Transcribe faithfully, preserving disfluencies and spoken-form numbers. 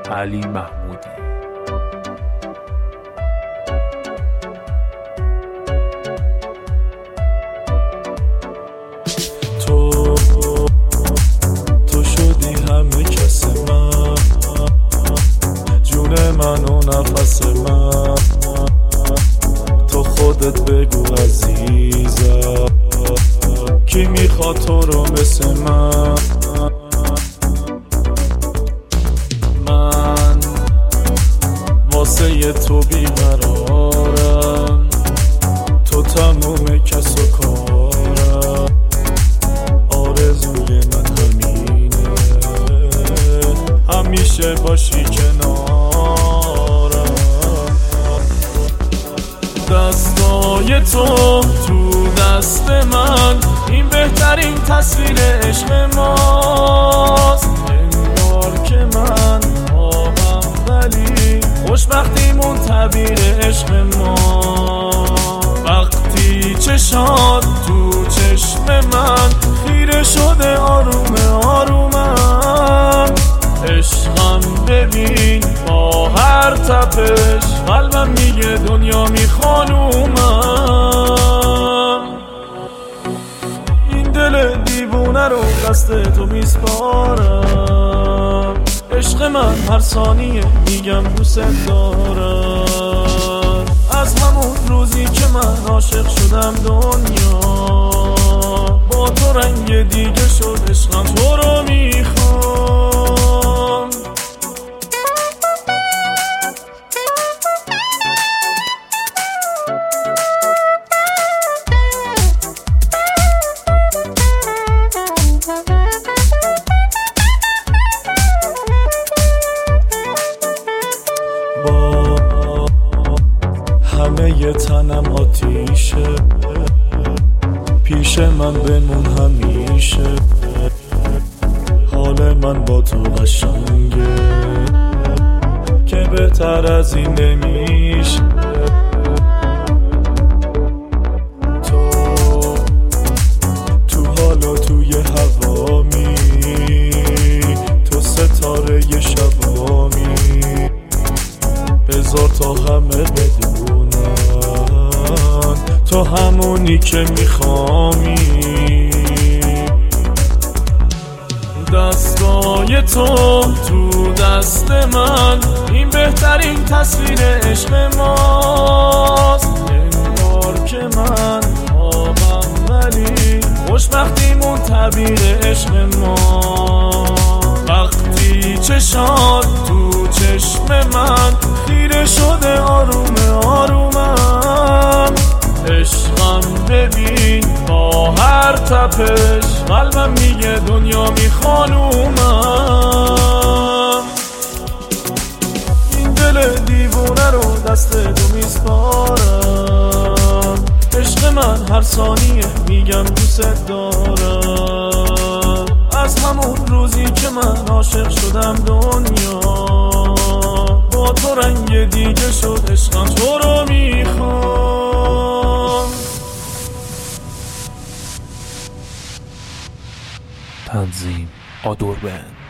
علی محمودی. تو تو شدی همه کس من، جون من و نفس من. تو خودت بگو عزیزم کی میخواد تو رو مثل من. من واسه تو بیقرارم، تو تموم کس و کارم. آرزوی من همینه همیشه باشی کنارم. دستای تو تو دست من، این بهترین تصویر عشق ماست. انگار که من آهم ولی خوشبختیمون تعبیر عشق ما. وقتی چشات تو چشم من خیره شده آروم آرومم. عشقم ببین با هر تپش قلبم میگه دنیا میخوانومم. این دل دیوونه رو دست تو میسپارم. عشق من هر ثانیه میگم دوست دارم. از همون روزی که من عاشق شدم دنیا با تو رنگ دیگه شد. عشقم تو رو میخوام. با همه ی تنم آتیشه، پیش من بمون همیشه. حال من با تو قشنگه که بهتر از این نمیشه. تو تو حال و توی هوامی، تو ستاره ی شبامی. بذار تا همه بدونن تو همونی که میخوامی. دستای تو تو دست من، این بهترین تصویر عشق ماست. انگار که من آبم ولی خوشبختیمون تعبیر عشق ما. وقتی چشات تو چشم من خیره شده آروم آرومم. عشقم ببین با هر تپش قلبم میگه دنیا میخوانومم. این دل دیوونه رو دست تو میسپارم. عشق من هر ثانیه میگم دوست دارم. از همون روزی که من عاشق شدم دنیا با تو رنگ دیگه شد. عشقم تو رو میخوام. تنظیم آدور بند.